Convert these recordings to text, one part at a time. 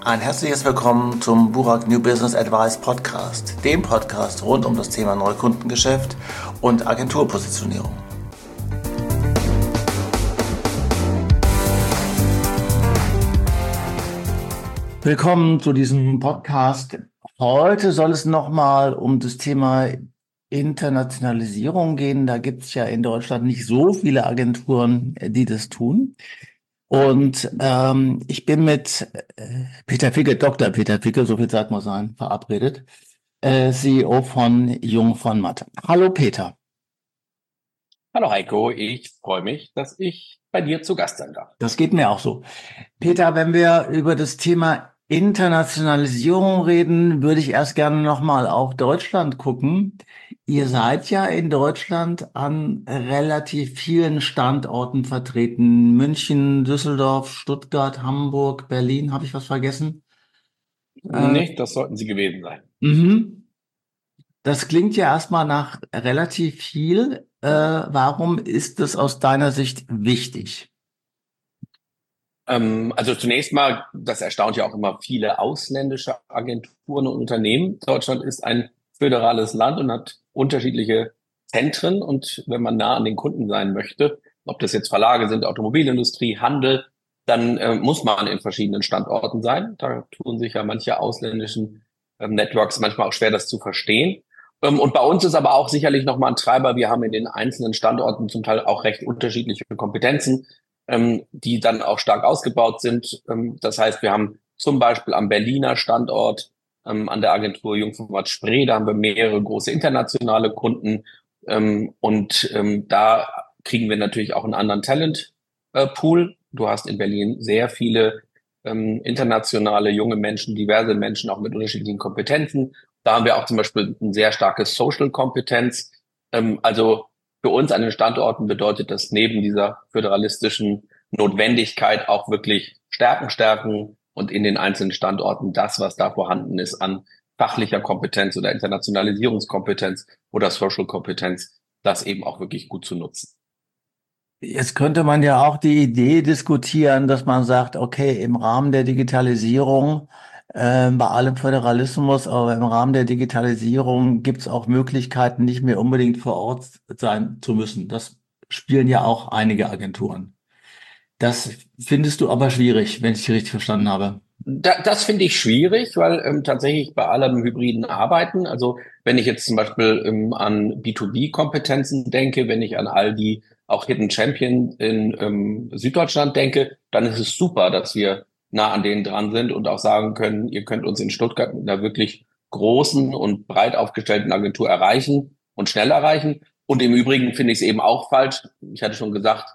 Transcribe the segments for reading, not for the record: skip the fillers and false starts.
Ein herzliches Willkommen zum Burak New Business Advice Podcast, dem Podcast rund um das Thema Neukundengeschäft und Agenturpositionierung. Willkommen zu diesem Podcast. Heute soll es nochmal um das Thema Internationalisierung gehen. Da gibt es ja in Deutschland nicht so viele Agenturen, die das tun. Und ich bin mit Peter Ficke, Dr. Peter Ficke, so viel Zeit muss sein, verabredet, CEO von Jung von Matt. Hallo Peter. Hallo Heiko, ich freue mich, dass ich bei dir zu Gast sein darf. Das geht mir auch so. Peter, wenn wir über das Thema Internationalisierung reden, würde ich erst gerne nochmal auf Deutschland gucken. Ihr seid ja in Deutschland an relativ vielen Standorten vertreten. München, Düsseldorf, Stuttgart, Hamburg, Berlin. Habe ich was vergessen? Nicht, das sollten sie gewesen sein. Das klingt ja erstmal nach relativ viel. Warum ist das aus deiner Sicht wichtig? Also zunächst mal, das erstaunt ja auch immer viele ausländische Agenturen und Unternehmen. Deutschland ist ein föderales Land und hat unterschiedliche Zentren. Und wenn man nah an den Kunden sein möchte, ob das jetzt Verlage sind, Automobilindustrie, Handel, dann muss man in verschiedenen Standorten sein. Da tun sich ja manche ausländischen Networks manchmal auch schwer, das zu verstehen. Und bei uns ist aber auch sicherlich nochmal ein Treiber. Wir haben in den einzelnen Standorten zum Teil auch recht unterschiedliche Kompetenzen, die dann auch stark ausgebaut sind. Das heißt, wir haben zum Beispiel am Berliner Standort, an der Agentur Jung von Matt Spree, da haben wir mehrere große internationale Kunden. Da kriegen wir natürlich auch einen anderen Talent-Pool. Du hast in Berlin sehr viele internationale junge Menschen, diverse Menschen, auch mit unterschiedlichen Kompetenzen. Da haben wir auch zum Beispiel ein sehr starkes Social-Kompetenz. Also für uns an den Standorten bedeutet das neben dieser föderalistischen Notwendigkeit auch wirklich stärken und in den einzelnen Standorten das, was da vorhanden ist an fachlicher Kompetenz oder Internationalisierungskompetenz oder Social-Kompetenz, das eben auch wirklich gut zu nutzen. Jetzt könnte man ja auch die Idee diskutieren, dass man sagt, okay, im Rahmen der Digitalisierung, bei allem Föderalismus, aber im Rahmen der Digitalisierung gibt es auch Möglichkeiten, nicht mehr unbedingt vor Ort sein zu müssen. Das spielen ja auch einige Agenturen. Das findest du aber schwierig, wenn ich dich richtig verstanden habe. Das finde ich schwierig, weil tatsächlich bei allem hybriden Arbeiten, also wenn ich jetzt zum Beispiel an B2B-Kompetenzen denke, wenn ich an all die auch Hidden Champion in Süddeutschland denke, dann ist es super, dass wir nah an denen dran sind und auch sagen können, ihr könnt uns in Stuttgart mit einer wirklich großen und breit aufgestellten Agentur erreichen und schnell erreichen. Und im Übrigen finde ich es eben auch falsch. Ich hatte schon gesagt,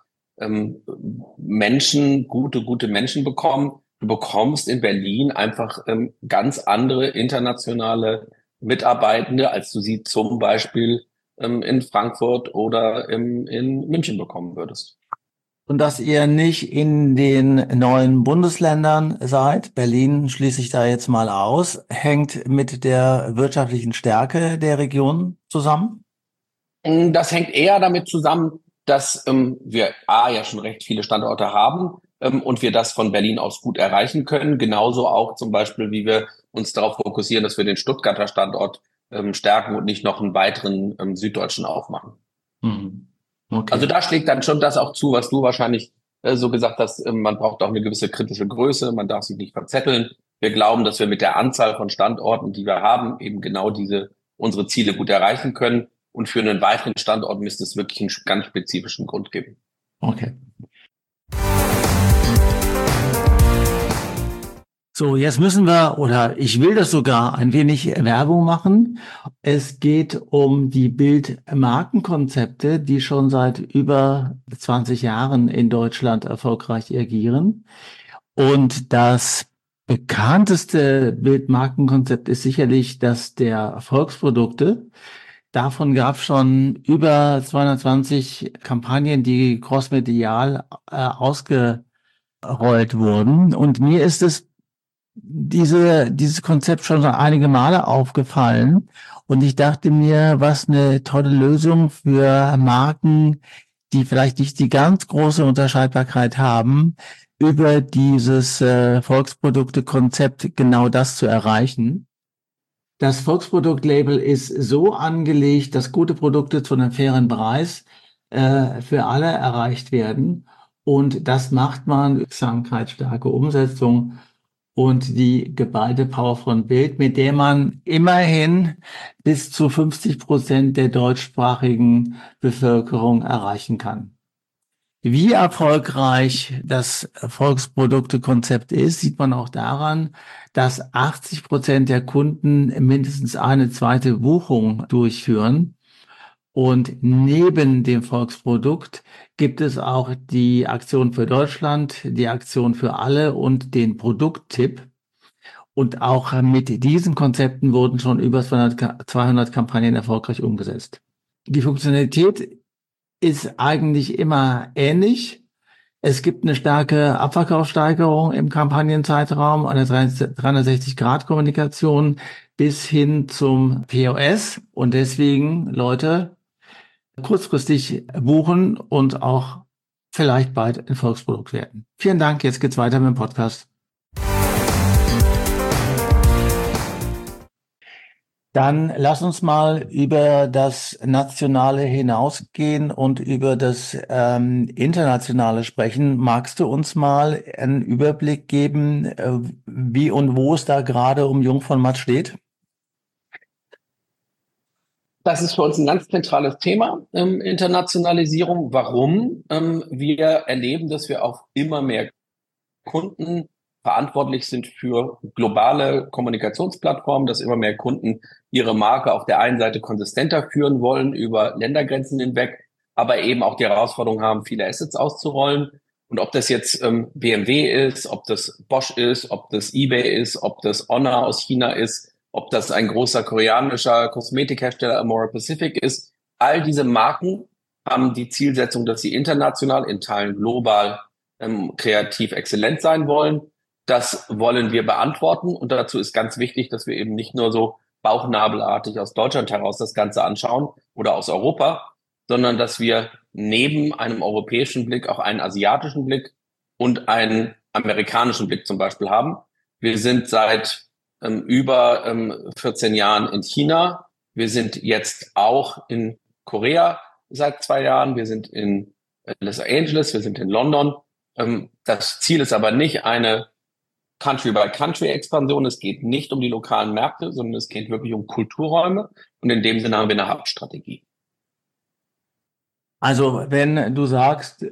Menschen, gute Menschen bekommen. Du bekommst in Berlin einfach ganz andere internationale Mitarbeitende, als du sie zum Beispiel in Frankfurt oder in München bekommen würdest. Und dass ihr nicht in den neuen Bundesländern seid, Berlin schließe ich da jetzt mal aus, hängt mit der wirtschaftlichen Stärke der Region zusammen? Das hängt eher damit zusammen, dass wir ja schon recht viele Standorte haben und wir das von Berlin aus gut erreichen können. Genauso auch zum Beispiel, wie wir uns darauf fokussieren, dass wir den Stuttgarter Standort stärken und nicht noch einen weiteren süddeutschen aufmachen. Okay. Also da schlägt dann schon das auch zu, was du wahrscheinlich so gesagt hast. Man braucht auch eine gewisse kritische Größe, man darf sich nicht verzetteln. Wir glauben, dass wir mit der Anzahl von Standorten, die wir haben, eben genau unsere Ziele gut erreichen können. Und für einen weiteren Standort müsste es wirklich einen ganz spezifischen Grund geben. Okay. So, jetzt müssen wir, oder ich will das sogar ein wenig Werbung machen. Es geht um die Bildmarkenkonzepte, die schon seit über 20 Jahren in Deutschland erfolgreich agieren. Und das bekannteste Bildmarkenkonzept ist sicherlich das der Erfolgsprodukte. Davon gab es schon über 220 Kampagnen, die crossmedial ausgerollt wurden. Und mir ist dieses Konzept schon einige Male aufgefallen. Und ich dachte mir, was eine tolle Lösung für Marken, die vielleicht nicht die ganz große Unterscheidbarkeit haben, über dieses Volksprodukte-Konzept genau das zu erreichen. Das Volksprodukt-Label ist so angelegt, dass gute Produkte zu einem fairen Preis für alle erreicht werden. Und das macht man durch wirksamkeitsstarke Umsetzung und die geballte Power von Bild, mit der man immerhin bis zu 50% der deutschsprachigen Bevölkerung erreichen kann. Wie erfolgreich das Volksprodukte-Konzept ist, sieht man auch daran, dass 80% der Kunden mindestens eine zweite Buchung durchführen. Und neben dem Volksprodukt gibt es auch die Aktion für Deutschland, die Aktion für alle und den Produkttipp. Und auch mit diesen Konzepten wurden schon über 200 Kampagnen erfolgreich umgesetzt. Die Funktionalität ist eigentlich immer ähnlich. Es gibt eine starke Abverkaufssteigerung im Kampagnenzeitraum, eine 360-Grad-Kommunikation bis hin zum POS. Und deswegen, Leute, kurzfristig buchen und auch vielleicht bald ein Volksprodukt werden. Vielen Dank. Jetzt geht's weiter mit dem Podcast. Dann lass uns mal über das Nationale hinausgehen und über das Internationale sprechen. Magst du uns mal einen Überblick geben, wie und wo es da gerade um Jung von Matt steht? Das ist für uns ein ganz zentrales Thema, Internationalisierung. Warum? Wir erleben, dass wir auf immer mehr Kunden verantwortlich sind für globale Kommunikationsplattformen, dass immer mehr Kunden ihre Marke auf der einen Seite konsistenter führen wollen über Ländergrenzen hinweg, aber eben auch die Herausforderung haben, viele Assets auszurollen. Und ob das jetzt BMW ist, ob das Bosch ist, ob das eBay ist, ob das Honor aus China ist, ob das ein großer koreanischer Kosmetikhersteller Amora Pacific ist, all diese Marken haben die Zielsetzung, dass sie international, in Teilen global kreativ exzellent sein wollen. Das wollen wir beantworten. Und dazu ist ganz wichtig, dass wir eben nicht nur so bauchnabelartig aus Deutschland heraus das Ganze anschauen oder aus Europa, sondern dass wir neben einem europäischen Blick auch einen asiatischen Blick und einen amerikanischen Blick zum Beispiel haben. Wir sind seit über 14 Jahren in China. Wir sind jetzt auch in Korea seit 2 Jahren. Wir sind in Los Angeles, wir sind in London. Das Ziel ist aber nicht eine Country-by-Country-Expansion. Es geht nicht um die lokalen Märkte, sondern es geht wirklich um Kulturräume. Und in dem Sinne haben wir eine Hauptstrategie. Also wenn du sagst,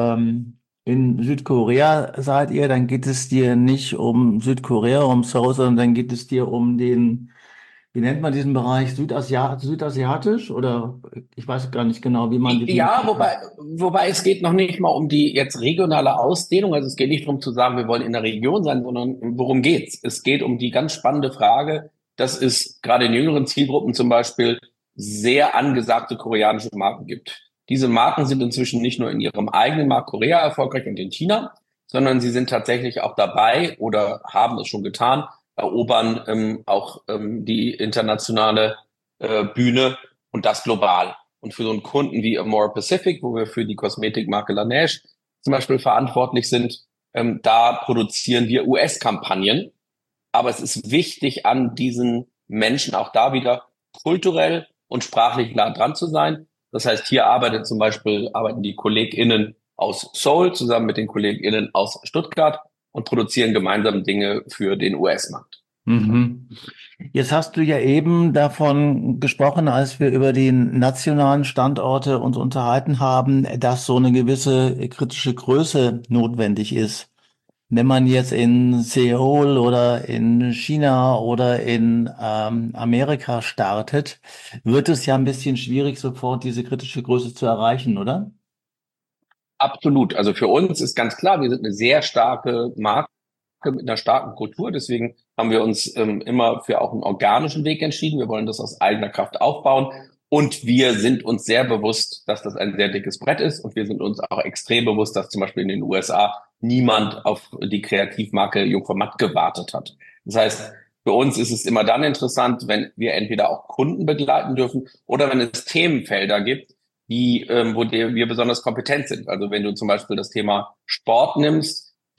in Südkorea seid ihr, dann geht es dir nicht um Südkorea, um Seoul, sondern dann geht es dir um den, wie nennt man diesen Bereich, südasiatisch oder ich weiß gar nicht genau, wie man den. Ja, wobei es geht noch nicht mal um die jetzt regionale Ausdehnung. Also es geht nicht darum zu sagen, wir wollen in der Region sein, sondern worum geht's? Es geht um die ganz spannende Frage, dass es gerade in jüngeren Zielgruppen zum Beispiel sehr angesagte koreanische Marken gibt. Diese Marken sind inzwischen nicht nur in ihrem eigenen Markt Korea erfolgreich und in China, sondern sie sind tatsächlich auch dabei oder haben es schon getan, erobern auch die internationale Bühne und das global. Und für so einen Kunden wie Amora Pacific, wo wir für die Kosmetikmarke Laneige zum Beispiel verantwortlich sind, da produzieren wir US-Kampagnen. Aber es ist wichtig, an diesen Menschen auch da wieder kulturell und sprachlich nah dran zu sein. Das heißt, hier arbeiten die KollegInnen aus Seoul zusammen mit den KollegInnen aus Stuttgart und produzieren gemeinsam Dinge für den US-Markt. Mhm. Jetzt hast du ja eben davon gesprochen, als wir über die nationalen Standorte uns unterhalten haben, dass so eine gewisse kritische Größe notwendig ist. Wenn man jetzt in Seoul oder in China oder in Amerika startet, wird es ja ein bisschen schwierig, sofort diese kritische Größe zu erreichen, oder? Absolut. Also für uns ist ganz klar, wir sind eine sehr starke Marke mit einer starken Kultur. Deswegen haben wir uns immer für auch einen organischen Weg entschieden. Wir wollen das aus eigener Kraft aufbauen. Und wir sind uns sehr bewusst, dass das ein sehr dickes Brett ist. Und wir sind uns auch extrem bewusst, dass zum Beispiel in den USA niemand auf die Kreativmarke Jung von Matt gewartet hat. Das heißt, für uns ist es immer dann interessant, wenn wir entweder auch Kunden begleiten dürfen oder wenn es Themenfelder gibt, wo wir besonders kompetent sind. Also wenn du zum Beispiel das Thema Sport nimmst,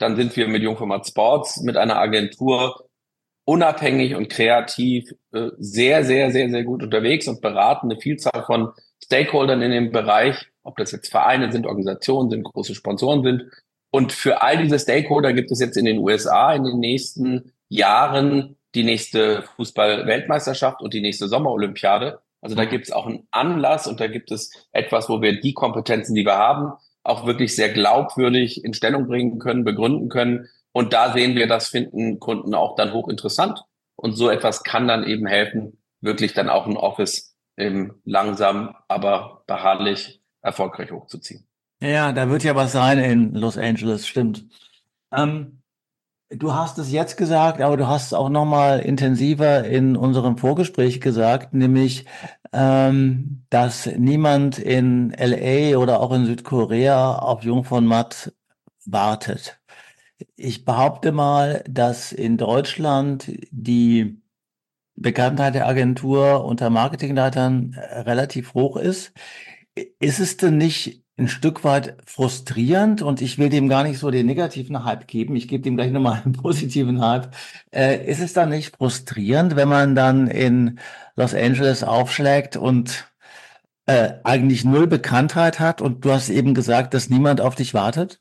dann sind wir mit Jungformat Sports, mit einer Agentur unabhängig und kreativ sehr, sehr, sehr, sehr gut unterwegs und beraten eine Vielzahl von Stakeholdern in dem Bereich, ob das jetzt Vereine sind, Organisationen sind, große Sponsoren sind. Und für all diese Stakeholder gibt es jetzt in den USA in den nächsten Jahren die nächste Fußball-Weltmeisterschaft und die nächste Sommerolympiade. Also da gibt es auch einen Anlass und da gibt es etwas, wo wir die Kompetenzen, die wir haben, auch wirklich sehr glaubwürdig in Stellung bringen können, begründen können. Und da sehen wir, das finden Kunden auch dann hochinteressant. Und so etwas kann dann eben helfen, wirklich dann auch ein Office langsam, aber beharrlich erfolgreich hochzuziehen. Ja, da wird ja was sein in Los Angeles, stimmt. Ähm, Du hast es jetzt gesagt, aber du hast es auch noch mal intensiver in unserem Vorgespräch gesagt, nämlich, dass niemand in LA oder auch in Südkorea auf Jung von Matt wartet. Ich behaupte mal, dass in Deutschland die Bekanntheit der Agentur unter Marketingleitern relativ hoch ist. Ist es denn nicht ein Stück weit frustrierend? Und ich will dem gar nicht so den negativen Hype geben. Ich gebe dem gleich nochmal einen positiven Hype. Ist es dann nicht frustrierend, wenn man dann in Los Angeles aufschlägt und eigentlich null Bekanntheit hat und du hast eben gesagt, dass niemand auf dich wartet?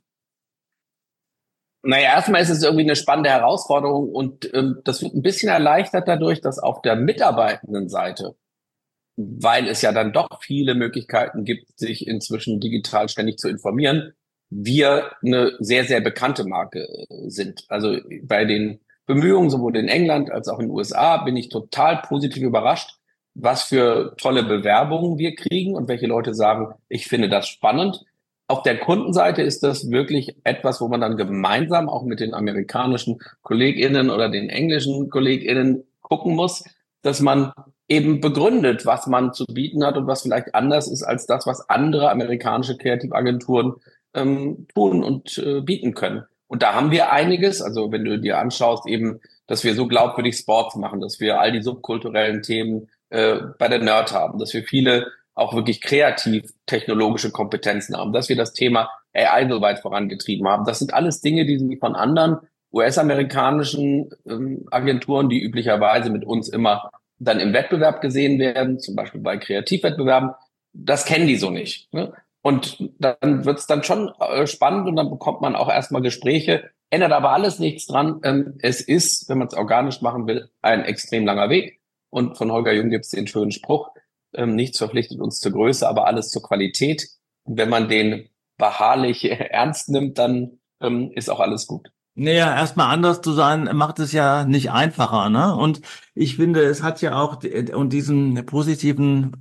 Naja, erstmal ist es irgendwie eine spannende Herausforderung und das wird ein bisschen erleichtert dadurch, dass auf der Mitarbeitendenseite, weil es ja dann doch viele Möglichkeiten gibt, sich inzwischen digital ständig zu informieren, wir eine sehr, sehr bekannte Marke sind. Also bei den Bemühungen sowohl in England als auch in den USA bin ich total positiv überrascht, was für tolle Bewerbungen wir kriegen und welche Leute sagen, ich finde das spannend. Auf der Kundenseite ist das wirklich etwas, wo man dann gemeinsam auch mit den amerikanischen KollegInnen oder den englischen KollegInnen gucken muss, dass man eben begründet, was man zu bieten hat und was vielleicht anders ist als das, was andere amerikanische Kreativagenturen tun und bieten können. Und da haben wir einiges. Also wenn du dir anschaust, eben, dass wir so glaubwürdig Sports machen, dass wir all die subkulturellen Themen bei der Nerd haben, dass wir viele auch wirklich kreativ technologische Kompetenzen haben, dass wir das Thema AI so weit vorangetrieben haben. Das sind alles Dinge, die sie von anderen US-amerikanischen Agenturen, die üblicherweise mit uns immer dann im Wettbewerb gesehen werden, zum Beispiel bei Kreativwettbewerben, das kennen die so nicht. Ne? Und dann wird's dann schon spannend und dann bekommt man auch erstmal Gespräche, ändert aber alles nichts dran. Es ist, wenn man es organisch machen will, ein extrem langer Weg. Und von Holger Jung gibt es den schönen Spruch, nichts verpflichtet uns zur Größe, aber alles zur Qualität. Und wenn man den beharrlich ernst nimmt, dann ist auch alles gut. Naja, erstmal anders zu sein, macht es ja nicht einfacher, ne? Und ich finde, es hat ja auch, und diesen positiven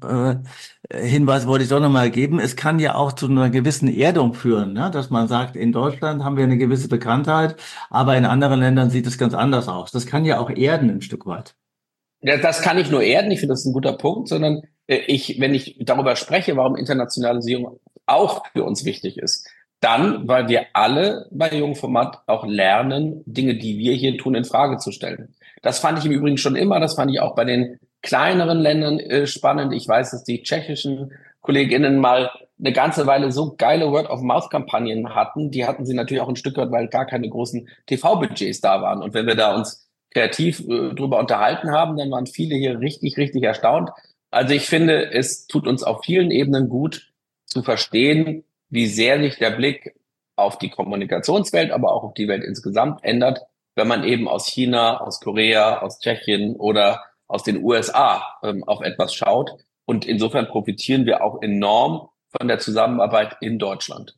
Hinweis wollte ich doch nochmal geben, es kann ja auch zu einer gewissen Erdung führen, ne? Dass man sagt, in Deutschland haben wir eine gewisse Bekanntheit, aber in anderen Ländern sieht es ganz anders aus. Das kann ja auch erden ein Stück weit. Ja, das kann nicht nur erden, ich finde das ist ein guter Punkt, sondern wenn ich darüber spreche, warum Internationalisierung auch für uns wichtig ist, dann, weil wir alle bei Jungformat auch lernen, Dinge, die wir hier tun, in Frage zu stellen. Das fand ich im Übrigen schon immer, das fand ich auch bei den kleineren Ländern spannend. Ich weiß, dass die tschechischen KollegInnen mal eine ganze Weile so geile Word-of-Mouth-Kampagnen hatten. Die hatten sie natürlich auch ein Stück weit, weil gar keine großen TV-Budgets da waren. Und wenn wir da uns kreativ drüber unterhalten haben, dann waren viele hier richtig, richtig erstaunt. Also ich finde, es tut uns auf vielen Ebenen gut zu verstehen, wie sehr sich der Blick auf die Kommunikationswelt, aber auch auf die Welt insgesamt ändert, wenn man eben aus China, aus Korea, aus Tschechien oder aus den USA auf etwas schaut. Und insofern profitieren wir auch enorm von der Zusammenarbeit in Deutschland.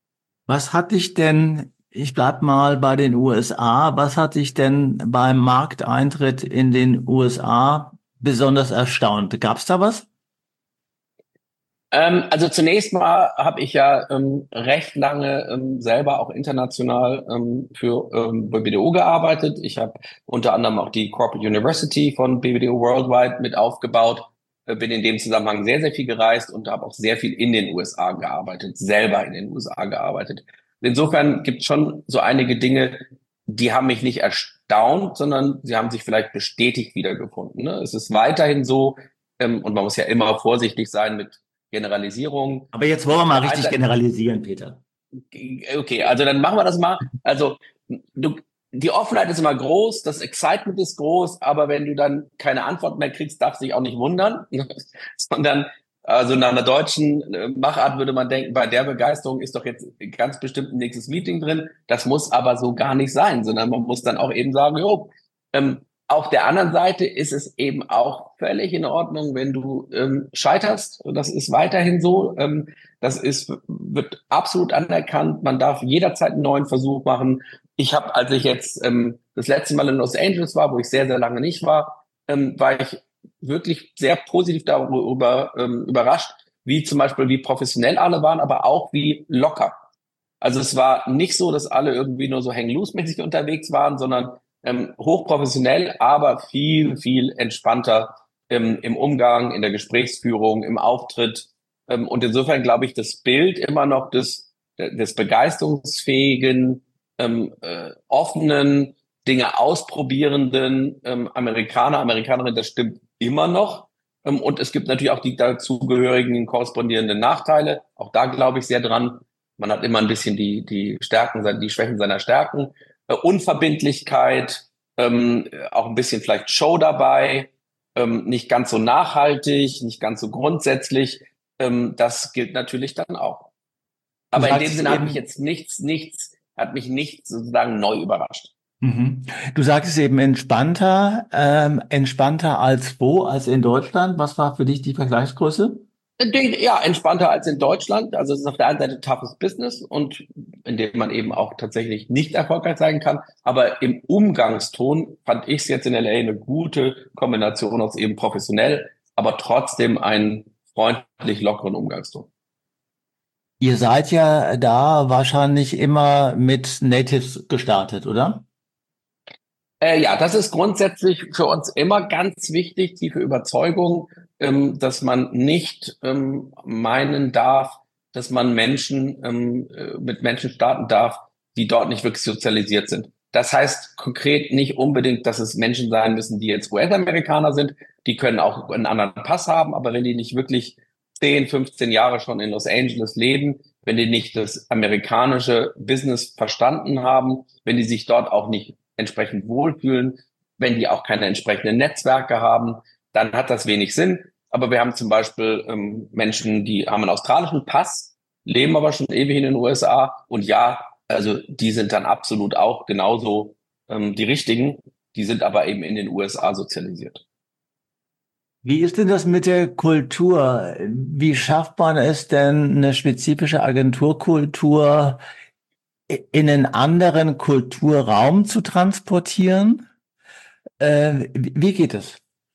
Was hat dich denn, ich bleib mal bei den USA, was hat dich denn beim Markteintritt in den USA besonders erstaunt? Gab's da was? Also zunächst mal habe ich ja recht lange selber auch international für BBDO gearbeitet. Ich habe unter anderem auch die Corporate University von BBDO Worldwide mit aufgebaut, bin in dem Zusammenhang sehr, sehr viel gereist und habe auch sehr viel in den USA gearbeitet, selber in den USA gearbeitet. Insofern gibt es schon so einige Dinge, die haben mich nicht erstaunt, sondern sie haben sich vielleicht bestätigt wiedergefunden. Ne? Es ist weiterhin so, und man muss ja immer vorsichtig sein mit Generalisierung. Aber jetzt wollen wir mal richtig generalisieren, Peter. Okay, also dann machen wir das mal. Also die Offenheit ist immer groß, das Excitement ist groß, aber wenn du dann keine Antwort mehr kriegst, darfst du dich auch nicht wundern, sondern also nach einer deutschen Machart würde man denken, bei der Begeisterung ist doch jetzt ganz bestimmt ein nächstes Meeting drin. Das muss aber so gar nicht sein, sondern man muss dann auch eben sagen, jo, auf der anderen Seite ist es eben auch völlig in Ordnung, wenn du scheiterst. Das ist weiterhin so. Wird absolut anerkannt. Man darf jederzeit einen neuen Versuch machen. Ich habe, als ich jetzt das letzte Mal in Los Angeles war, wo ich sehr, sehr lange nicht war ich wirklich sehr positiv darüber überrascht, wie zum Beispiel, wie professionell alle waren, aber auch wie locker. Also es war nicht so, dass alle irgendwie nur so hang-loose-mäßig unterwegs waren, sondern hochprofessionell, aber viel, viel entspannter im Umgang, in der Gesprächsführung, im Auftritt. Und insofern glaube ich, das Bild immer noch des begeisterungsfähigen, offenen, Dinge ausprobierenden Amerikanerin, das stimmt immer noch. Und es gibt natürlich auch die dazugehörigen korrespondierenden Nachteile. Auch da glaube ich sehr dran. Man hat immer ein bisschen die Schwächen seiner Stärken. Unverbindlichkeit, auch ein bisschen vielleicht Show dabei, nicht ganz so nachhaltig, nicht ganz so grundsätzlich. Das gilt natürlich dann auch. Aber in dem Sinne hat mich nichts sozusagen neu überrascht. Mhm. Du sagtest eben entspannter als wo, als in Deutschland. Was war für dich die Vergleichsgröße? Ja, entspannter als in Deutschland. Also es ist auf der einen Seite toughes Business und in dem man eben auch tatsächlich nicht erfolgreich sein kann. Aber im Umgangston fand ich es jetzt in LA eine gute Kombination aus eben professionell, aber trotzdem einen freundlich lockeren Umgangston. Ihr seid ja da wahrscheinlich immer mit Natives gestartet, oder? Ja, das ist grundsätzlich für uns immer ganz wichtig, tiefe Überzeugung, dass man nicht meinen darf, dass man mit Menschen starten darf, die dort nicht wirklich sozialisiert sind. Das heißt konkret nicht unbedingt, dass es Menschen sein müssen, die jetzt US-Amerikaner sind. Die können auch einen anderen Pass haben, aber wenn die nicht wirklich 10, 15 Jahre schon in Los Angeles leben, wenn die nicht das amerikanische Business verstanden haben, wenn die sich dort auch nicht entsprechend wohlfühlen, wenn die auch keine entsprechenden Netzwerke haben, dann hat das wenig Sinn. Aber wir haben zum Beispiel Menschen, die haben einen australischen Pass, leben aber schon ewig in den USA. Und ja, also die sind dann absolut auch genauso die richtigen. Die sind aber eben in den USA sozialisiert. Wie ist denn das mit der Kultur? Wie schafft man es denn, eine spezifische Agenturkultur in einen anderen Kulturraum zu transportieren? Wie geht es?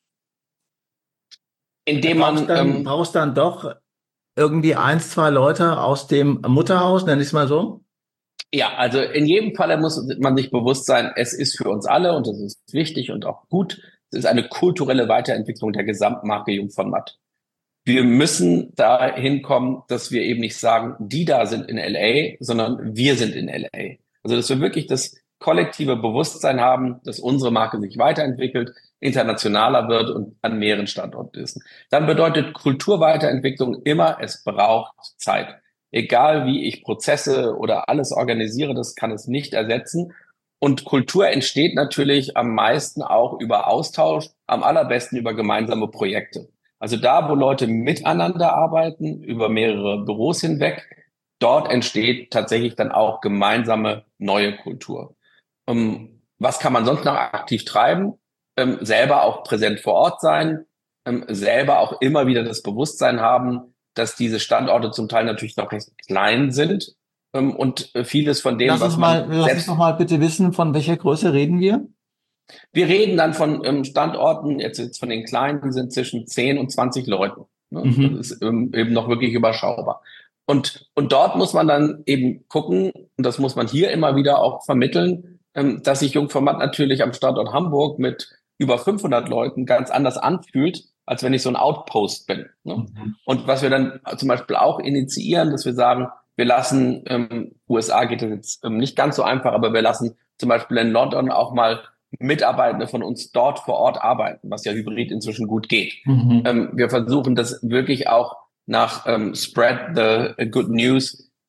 Indem man Brauchst dann doch irgendwie eins, zwei Leute aus dem Mutterhaus, nenne ich es mal so? Ja, also in jedem Falle muss man sich bewusst sein, es ist für uns alle und das ist wichtig und auch gut. Es ist eine kulturelle Weiterentwicklung der Gesamtmarke Jung von Matt. Wir müssen dahin kommen, dass wir eben nicht sagen, die da sind in LA, sondern wir sind in LA. Also, dass wir wirklich das kollektive Bewusstsein haben, dass unsere Marke sich weiterentwickelt, internationaler wird und an mehreren Standorten ist. Dann bedeutet Kulturweiterentwicklung immer, es braucht Zeit. Egal wie ich Prozesse oder alles organisiere, das kann es nicht ersetzen. Und Kultur entsteht natürlich am meisten auch über Austausch, am allerbesten über gemeinsame Projekte. Also da, wo Leute miteinander arbeiten, über mehrere Büros hinweg, dort entsteht tatsächlich dann auch gemeinsame neue Kultur. Was kann man sonst noch aktiv treiben? Selber auch präsent vor Ort sein, selber auch immer wieder das Bewusstsein haben, dass diese Standorte zum Teil natürlich noch recht klein sind und vieles von dem, was man Lass uns noch mal bitte wissen, von welcher Größe reden wir? Wir reden dann von Standorten, jetzt von den kleinen, die sind zwischen 10 und 20 Leuten. Ne? Das Mhm. ist eben noch wirklich überschaubar. Und dort muss man dann eben gucken, und das muss man hier immer wieder auch vermitteln, dass sich Jungformat natürlich am Standort Hamburg mit über 500 Leuten ganz anders anfühlt, als wenn ich so ein Outpost bin. Ne? Mhm. Und was wir dann zum Beispiel auch initiieren, dass wir sagen, wir lassen, USA geht das jetzt nicht ganz so einfach, aber wir lassen zum Beispiel in London auch mal Mitarbeitende von uns dort vor Ort arbeiten, was ja hybrid inzwischen gut geht. Mhm. Wir versuchen das wirklich auch nach Spread the Good News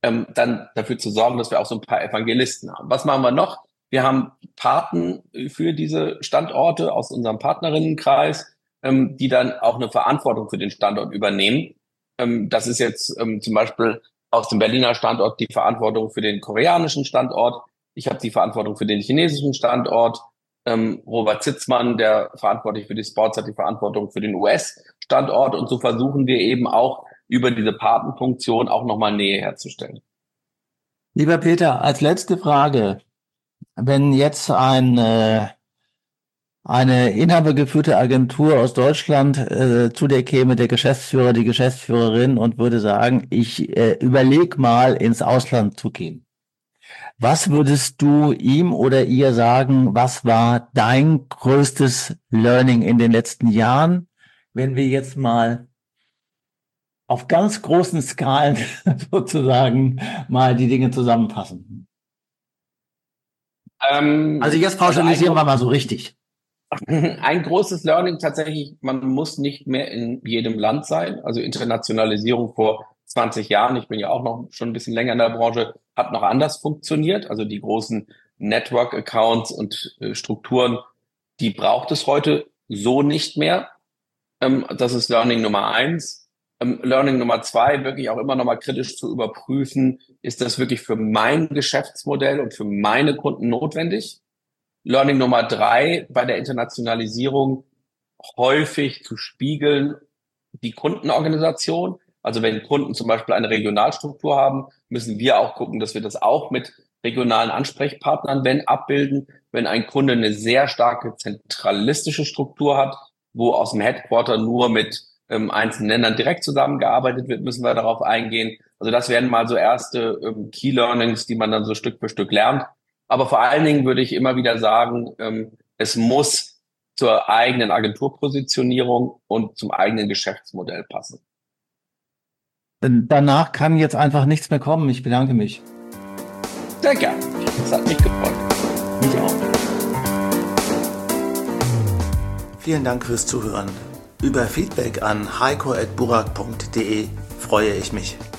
dann dafür zu sorgen, dass wir auch so ein paar Evangelisten haben. Was machen wir noch? Wir haben Paten für diese Standorte aus unserem Partnerinnenkreis, die dann auch eine Verantwortung für den Standort übernehmen. Das ist jetzt zum Beispiel aus dem Berliner Standort die Verantwortung für den koreanischen Standort. Ich habe die Verantwortung für den chinesischen Standort. Robert Zitzmann, der verantwortlich für die Sports, hat die Verantwortung für den US-Standort. Und so versuchen wir eben auch über diese Patenfunktion auch nochmal Nähe herzustellen. Lieber Peter, als letzte Frage, wenn jetzt eine inhabergeführte Agentur aus Deutschland zu dir käme, der Geschäftsführer, die Geschäftsführerin, und würde sagen, ich überleg mal ins Ausland zu gehen. Was würdest du ihm oder ihr sagen, was war dein größtes Learning in den letzten Jahren, wenn wir jetzt mal auf ganz großen Skalen sozusagen mal die Dinge zusammenfassen? Also jetzt pauschalisieren wir mal so richtig. Ein großes Learning tatsächlich, man muss nicht mehr in jedem Land sein. Also Internationalisierung vor 20 Jahren, ich bin ja auch noch schon ein bisschen länger in der Branche, hat noch anders funktioniert. Also die großen Network-Accounts und Strukturen, die braucht es heute so nicht mehr. Das ist Learning Nummer 1. Learning Nummer 2, wirklich auch immer noch mal kritisch zu überprüfen, ist das wirklich für mein Geschäftsmodell und für meine Kunden notwendig? Learning Nummer 3, bei der Internationalisierung häufig zu spiegeln die Kundenorganisation. Also wenn Kunden zum Beispiel eine Regionalstruktur haben, müssen wir auch gucken, dass wir das auch mit regionalen Ansprechpartnern abbilden. Wenn ein Kunde eine sehr starke zentralistische Struktur hat, wo aus dem Headquarter nur mit einzelnen Ländern direkt zusammengearbeitet wird, müssen wir darauf eingehen. Also das wären mal so erste Key Learnings, die man dann so Stück für Stück lernt. Aber vor allen Dingen würde ich immer wieder sagen, es muss zur eigenen Agenturpositionierung und zum eigenen Geschäftsmodell passen. Danach kann jetzt einfach nichts mehr kommen. Ich bedanke mich. Sehr gerne. Das hat mich gefreut. Mich auch. Vielen Dank fürs Zuhören. Über Feedback an heiko@burak.de freue ich mich.